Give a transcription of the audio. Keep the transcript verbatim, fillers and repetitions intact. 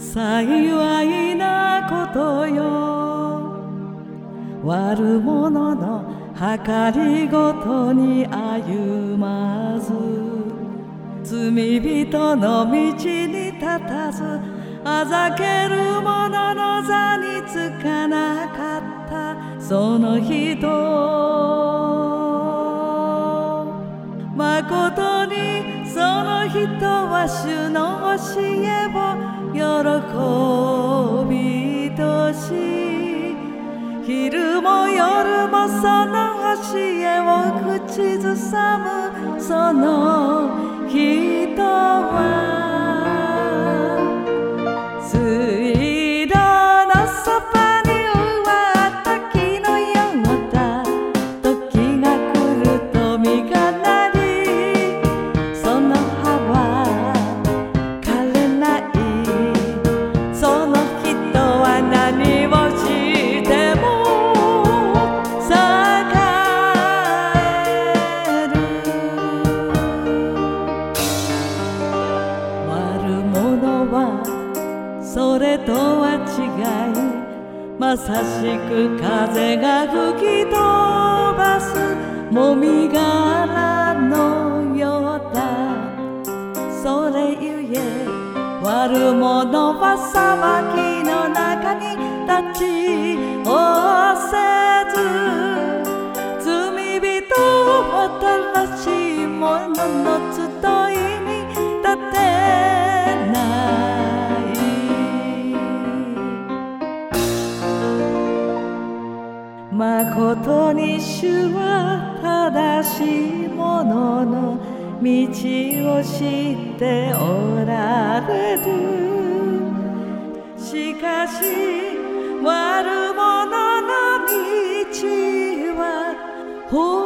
幸いなことよ、悪者の計りごとに歩まず、罪人の道に立たず、あざける者の座につかなかったその人、まことにその人は主の教えを喜びとし、昼も夜もその教えを口ずさむその人は、水道のそばに植わった木のようだ。時が来ると実がなり、その葉は枯れない。その人は何をしても栄える。悪者はそれとは違い、まさしく風が吹き飛ばすもみ殻のようだ。それゆえ悪者は裁きの中に立ちおせず、罪人を新しい者の集いに立てない。まことに主は正しい者の道を知っておられる。しかし悪者の道は